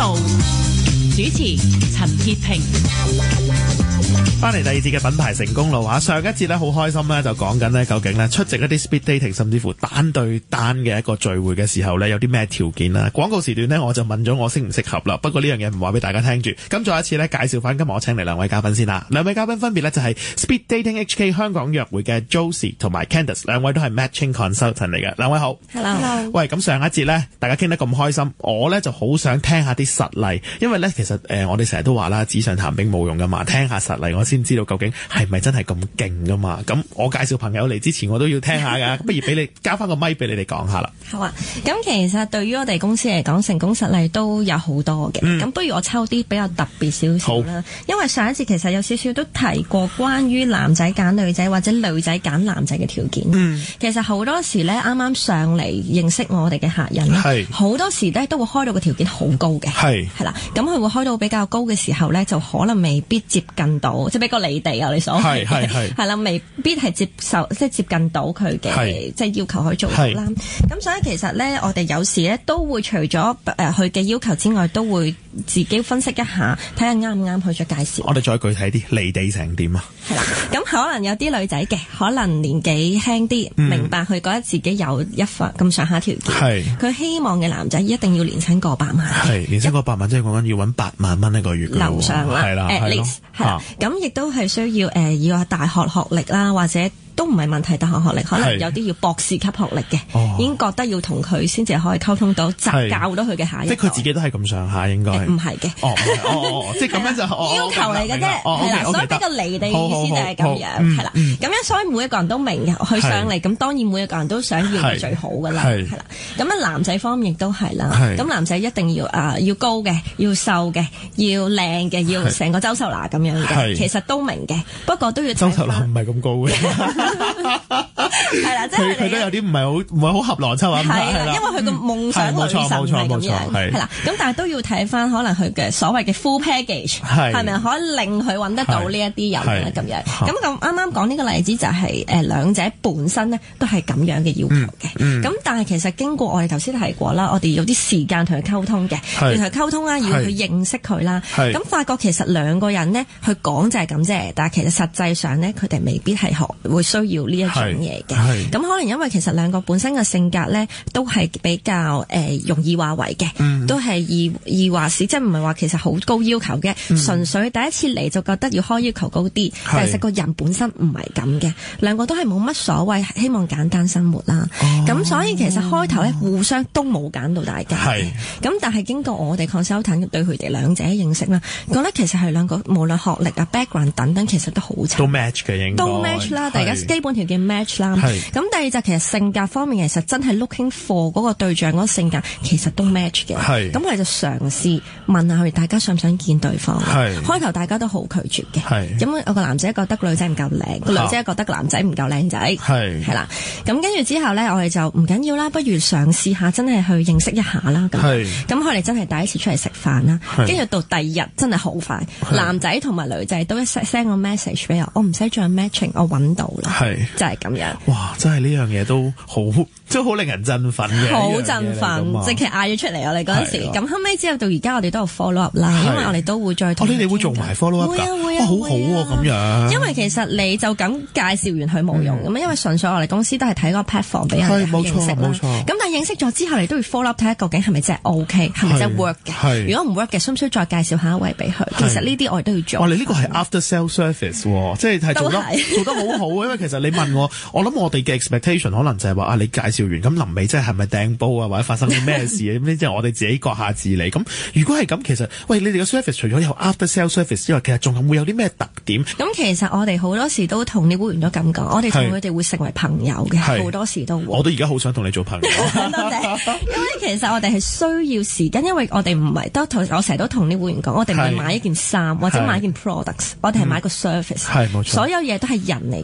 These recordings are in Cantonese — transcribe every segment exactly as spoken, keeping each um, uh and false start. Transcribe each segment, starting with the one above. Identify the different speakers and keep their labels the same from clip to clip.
Speaker 1: 路，主持陳潔平。
Speaker 2: 翻嚟第二節嘅品牌成功路啊！上一節咧好開心咧，就講緊咧究竟咧出席一啲 speed dating 甚至乎單對單嘅一個聚會嘅時候咧，有啲咩條件啦？廣告時段咧，我就問咗我適唔適合啦。不過呢樣嘢唔話俾大家聽住。咁再一次咧介紹翻今日我請嚟兩位嘉賓先啦。兩位嘉賓分別咧就係 Speed Dating H K 香港約會嘅 Josie 同埋 Candice， 兩位都係 matching consultant 嚟嘅。兩位好。
Speaker 3: Hello。
Speaker 2: 喂，咁上一節咧大家傾得咁開心，我咧就好想聽下啲實例，因為咧其實誒、呃、我哋成日都話啦，紙上談兵冇用噶嘛，聽下實例我先知道究竟係咪真係咁勁噶嘛？咁我介紹朋友嚟之前，我都要聽下噶。不如俾你交翻個咪俾你哋講下啦。
Speaker 3: 好啊，咁其實對於我哋公司嚟講，成功實例都有好多嘅。咁、嗯、不如我抽啲比較特別少少啦。因為上一次其實有少少都提過關於男仔揀女仔或者女仔揀男仔嘅條件。嗯、其實好多時咧，啱啱上嚟認識我哋嘅客人咧，好多時咧都會開到個條件好高嘅。係係啦，咁佢會開到比較高嘅時候咧，就可能未必接近到，即係比較離地啊！你所謂係係係啦，未必係接受即係接近到佢嘅即係要求去做到啦。咁所以其實咧，我哋有時咧都會除咗誒佢嘅要求之外，都會自己分析一下，睇下啱唔啱去咗介紹。我哋再具體啲，離地成點啊？係啦，咁可能有啲女仔嘅，可能年紀輕啲，嗯、明白佢覺得自己有一份咁上下條件，係佢希望嘅男仔一定要年薪過百萬，係年薪過百萬，即係講緊要揾八萬蚊一個月樓上啦，係啦，係咯，係咁亦都係需要誒、呃、要有大學學歷啦，或者。都唔係問題，大學學歷可能有啲要博士級學歷嘅，已經覺得要同佢先至可以溝通到，教到佢嘅下一代。即係佢自己都係咁上下，應該唔係嘅。哦哦即係咁樣就要求嚟嘅啫，係啦。所以比較離地嘅意思就係咁樣，係啦。咁樣所以每一個人都明嘅，佢上嚟咁當然每一個人都想要最好㗎啦，係啦。咁啊男仔方面亦都係啦，咁男仔一定要啊要高嘅，要瘦嘅，要靚嘅，要成個周秀娜咁樣嘅，其實都明嘅，不過都要周秀娜唔係咁高嘅。係啦，即係佢都有啲唔係好唔係好合邏輯啊。係啦，因為佢個夢想女神係咁樣，係啦。咁但係都要睇翻可能佢嘅所謂嘅 full package 係咪可以令佢揾得到呢一啲人咧咁樣。咁咁啱啱講呢個例子就係誒兩者本身咧都係咁樣嘅要求嘅。咁但係其實經過我哋頭先提過啦，我哋有啲時間同佢溝通嘅，要同佢溝通啦，要去認識佢啦。咁發覺其實兩個人咧去講就係咁啫，但係其實實際上咧佢哋未必係學會需要呢一種嘢嘅，咁可能因為其實兩個本身嘅性格咧，都係比較誒、呃、容易話為嘅，嗯、都係易易話事，即係唔係話其實好高要求嘅，純、嗯、粹第一次嚟就覺得要開要求高啲，但係實個人本身唔係咁嘅，兩個都係冇乜所謂，希望簡單生活啦。咁、哦、所以其實開頭咧互相都冇揀到大家嘅，咁但係經過我哋 consultant 對佢哋兩者認識啦，覺得其實係兩個無論學歷啊 background 等等，其實都好差，都 match 嘅應該，都 match 啦，大家基本條件 match 啦。咁第二就其實性格方面，其實真係 looking for 嗰個對象嗰個性格，其實都 match 嘅。咁我哋就嘗試問下佢哋，大家想唔想見對方？開頭大家都好拒絕嘅，因為有個男仔覺得女仔唔夠靚，個女仔覺得個男仔唔夠靚仔，係係啦。咁跟住之後咧，我哋就唔緊要啦，不如嘗試下真係去認識一下啦。咁咁佢哋真係第一次出嚟食飯啦，跟住到第二日真係好快，男仔同埋女仔都一 send 個 message 俾我，我唔使再 matching，我揾到啦，就係咁樣。
Speaker 2: 哇！真係呢樣嘢都好，即係好令人振奮嘅，
Speaker 3: 好振奮，即係嗌咗出嚟。我哋嗰陣時，咁後尾之後到而家，我哋都有 follow up 啦，因為我哋都會再同
Speaker 2: 哦，你哋會做埋 follow up 㗎？會啊會啊，好好喎咁樣。因
Speaker 3: 為其實你就咁介紹完佢冇用咁，因為純粹我哋公司都係睇個 platform 俾人認識啦。咁但係認識咗之後，你都要 follow up 睇下究竟係咪真係 OK，係咪真係 work 嘅？如果唔 work 嘅，需唔需要再介紹下一位俾佢？其實呢啲我哋都要做。哇！你呢個係 after sales service 喎，即係係做得做得好好。因為其實你問我，我諗我哋嘅 expectation 可能就係話啊，你介紹完咁臨尾即係係咪掟煲啊，或者發生啲咩事咁呢？即係我哋自己閣下自理。咁如果係咁，其實喂，你哋嘅 service 除咗有 after sales service 之外，其實仲係會有啲咩特點？咁其實我哋好多時都同啲會員都咁講，我哋同佢哋會成為朋友嘅，好多時都會。我都而家好想同你做朋友。多謝。因為其實我哋係需要時間，因為我哋唔係都同我成日都同啲會員講，我哋唔係買一件衫或者買一件 products，我哋係買個 service。係冇錯。所有嘢都係人嚟嘅。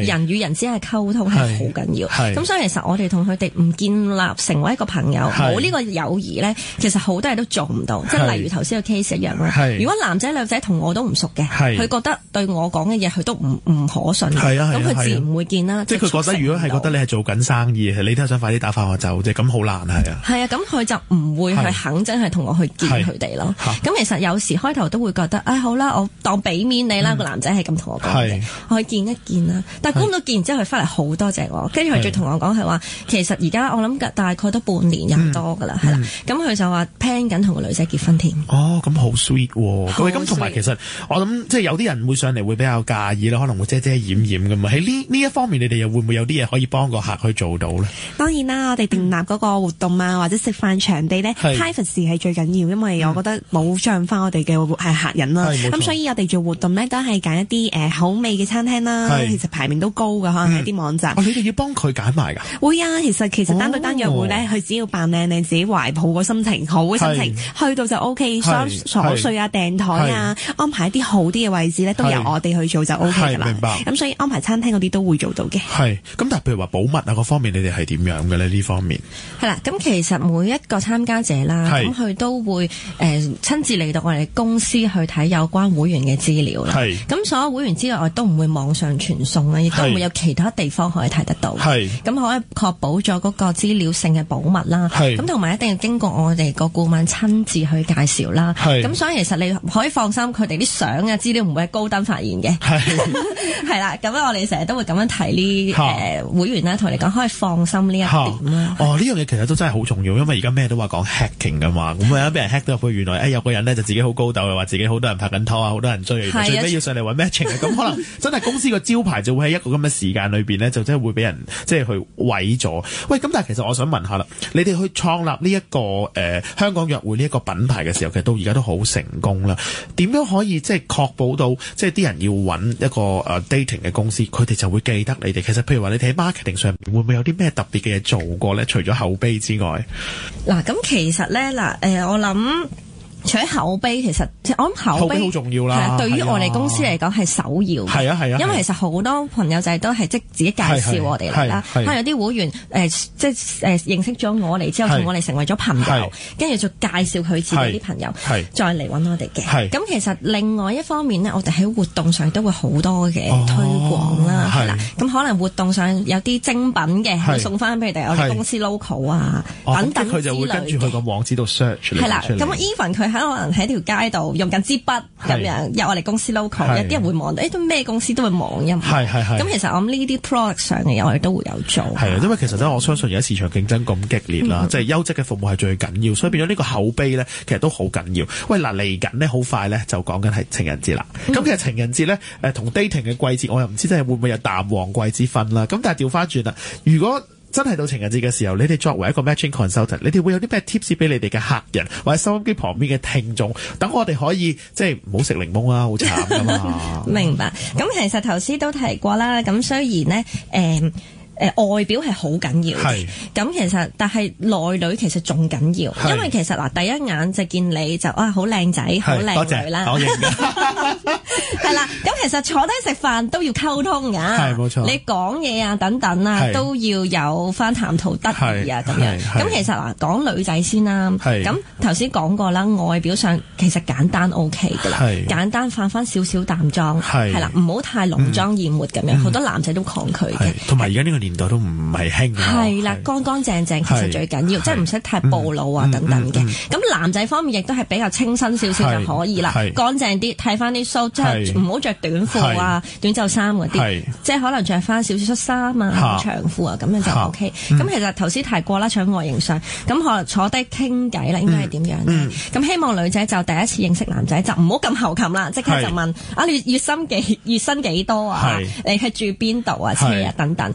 Speaker 3: 人與人之間嘅溝通係好緊要。咁所以其實我哋同佢哋唔建立成為一個朋友，冇呢個友誼咧，其實好多嘢都做唔到。即係例如頭先個 case 一樣啦。如果男仔女仔同我都唔熟嘅，佢覺得對我講嘅嘢佢都唔唔可信，咁佢自然唔會見啦。
Speaker 2: 即係佢覺得如果係覺得你係做緊生意，你都係想快啲打發我走啫，咁好難係啊。係啊，
Speaker 3: 咁佢就唔會去肯真係同我去見佢哋咯。咁其實有時開頭都會覺得，唉好啦，我當俾面你啦，個男仔係咁同我講嘅，我去見一見啦。但係估唔到見完之後，佢翻嚟好多謝我，跟住佢再同我講係話，其實而家我諗大概都半年有多噶啦，係啦。咁佢就話 plan 緊同個女仔結婚添。
Speaker 2: 哦，咁好 sweet 喎。咁同埋其實我諗即係有啲人會上嚟會比較介意啦，可能會遮遮掩掩噶嘛。喺呢呢一方面，你哋又會唔會有啲嘢可以幫個客去做到咧？
Speaker 4: 當然啦，我哋訂立嗰個活動啊，或者食飯場地咧 privacy 係最緊要，因為我覺得保障翻我哋嘅係客人啦。咁所以我哋做活動咧都係揀一啲誒口味嘅餐廳啦，其實排名都高㗎，可能係啲網站。
Speaker 2: 你哋要幫佢揀埋㗎？
Speaker 4: 會啊，其實其實單對單約會咧，佢只要扮靚靚，自己懷抱個心情好嘅心情，去到就 O K。所有瑣碎啊、訂台啊、安排一啲好啲嘅位置咧，都由我哋去做就 O K 㗎啦。明白。咁所以安排餐廳嗰啲都會做到嘅。
Speaker 2: 係。咁但係譬如話保密啊嗰方面，你哋係點樣嘅咧？呢方面
Speaker 3: 係啦。咁其實每一個參加者啦，咁佢都會誒親自嚟到我哋公司去睇有關會員嘅資料啦。係。咁所有會員資料我都唔會網上傳送啦，亦都唔會有其他地方可以睇得到。係。咁可以確保咗嗰個資料性嘅保密啦。係。咁同埋一定要經過我哋個顧問親自去介紹啦。係。咁所以其實你可以放心，佢哋啲相啊資料唔會係高登發現嘅。係。係啦，咁我哋成日都會咁樣提呢誒會員啦，同你講可以放心呢一點啦。
Speaker 2: 哦，呢樣嘢其實都真係好重要，因為而家咩都話講 hacking 噶嘛，咁啊俾人 hack 到入去，原來誒、哎、有個人咧就自己好高竇，又話自己好多人拍緊拖啊，好多人追，最尾要上嚟揾 matching 啊，咁可能真係公司個招牌就會喺一個咁嘅時間裏邊咧，就真係會俾人即係去毀咗。喂，咁但係其實我想問下啦，你哋去創立呢、這、一個誒、呃、香港約會呢一個品牌嘅時候，其實到而家都好成功啦。點樣可以即係確保到即係啲人要揾一個誒、uh, dating 嘅公司，佢哋就會記得你哋？其實譬如話你哋喺 marketing 上面會唔會有啲咩特別嘅嘢做過咧？除咗口碑之外，
Speaker 3: 嗱，咁其實咧，嗱，誒，我諗。除咗口碑，其實我諗口碑
Speaker 2: 好重要啦。
Speaker 3: 對於我哋公司嚟講係首要。係啊係啊。因為其實好多朋友仔都係即自己介紹我哋嚟啦。可能有啲會員誒即係誒認識咗我哋之後，同我哋成為咗朋友，跟住就介紹佢自己啲朋友，再嚟揾我哋嘅。咁其實另外一方面咧，我哋喺活動上都會好多嘅推廣啦，係啦。咁可能活動上有啲精品嘅，會送翻俾你哋我哋公司 logo 啊等等之類嘅。佢就會跟住佢個網址度 search 出嚟。係啦，咁 even 佢。喺可能喺條街度用緊支筆咁樣，有我哋公司 logo，有啲人會望到，誒都咩公司都會望一望。係係係。咁其實我諗呢啲 product 上嘅嘢，我哋都會有做。係啊，因為其實咧，我相信而家市場競爭咁激烈啦，即係優質嘅服務係最緊要，所以變咗呢個口碑咧，其實都好緊要。喂，嗱嚟緊呢，好快咧就講緊係情人節啦。咁、嗯、其實情人節咧，誒同 dating 嘅季節，我又唔知真係會唔會有淡旺季之分啦。咁但係調翻轉啦，如果真係到情人節嘅時候，你哋作為一個 matching consultant，你哋會有啲咩 tips 俾你哋嘅客人或者收音機旁邊嘅聽眾，等我哋可以即係唔好食檸檬啊，好慘噶嘛。明白。咁其實頭先都提過啦。咁雖然呢，誒、呃。誒、呃、外表係好緊要嘅，咁其實但係內裏其實仲緊要，因為其實嗱第一眼就見你就啊好靚仔，好靚女啦，係啦。咁其實坐低食飯都要溝通㗎，係冇錯。你講嘢啊等等啊都要有翻談吐得意啊咁樣。咁其實嗱講女仔先啦，咁頭先講過啦，外表上其實簡單 OK 㗎啦，簡單化翻少少淡妝，係啦，唔好太濃妝豔抹咁樣，好、嗯、多男仔都抗拒嘅。同埋而家呢個年代都唔係興，係啦，乾乾淨淨其實最緊要，即係唔使太暴露啊、嗯、等等嘅。咁、嗯嗯、男仔方面亦都係比較清新少少就可以啦，乾淨啲，睇翻啲鬚，即係唔好着短褲啊、短袖衫嗰啲，即係可能着翻少少恤衫啊、長褲啊咁樣就 OK。咁、嗯、其實頭先提過啦，除咗外形上，咁可能坐低傾偈啦，應該係點樣咧？咁、嗯、希望女仔就第一次認識男仔就唔好咁猴擒啦，即刻就問啊，你月薪幾月薪幾多啊？你係住邊度啊？車啊等等，其實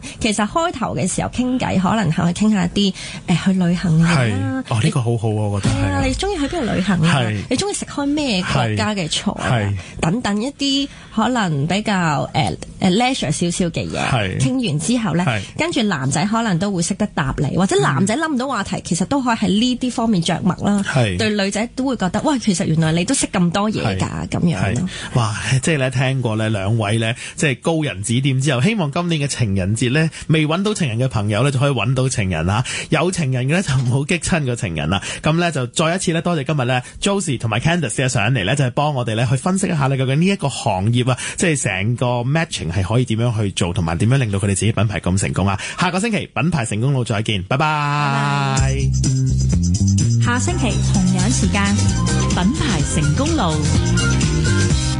Speaker 3: 開頭嘅時候傾偈，可能係去傾下啲誒去旅行嘅嘢啦。
Speaker 2: 哦，呢、這個好好，我覺得係啊。
Speaker 3: 你中意去邊度旅行啊？你中意食開咩國家嘅菜啊？等等一啲可能比較誒誒 leisure 少少嘅嘢，傾完之後咧，跟住男仔可能都會識得答你，或者男仔諗唔到話題，嗯、其實都可以喺呢啲方面着墨啦。對女仔都會覺得，哇，其實原來你都識咁多嘢㗎，咁樣咯。
Speaker 2: 哇，即係咧聽過咧兩位咧，即係高人指點之後，希望今年嘅情人節咧，未揾到情人嘅朋友咧，就可以揾到情人啊！有情人嘅咧就唔好激親個情人啦。咁咧就再一次咧，多謝今日咧 Josie 同埋 Candice 嘅上嚟咧，就係幫我哋咧去分析一下咧究竟呢一個行業啊，即係成個 matching 係可以點樣去做，同埋點樣令到佢哋自己品牌咁成功啊！下個星期品牌成功路再見，拜拜。Bye bye
Speaker 1: 下星期同樣時間，品牌成功路。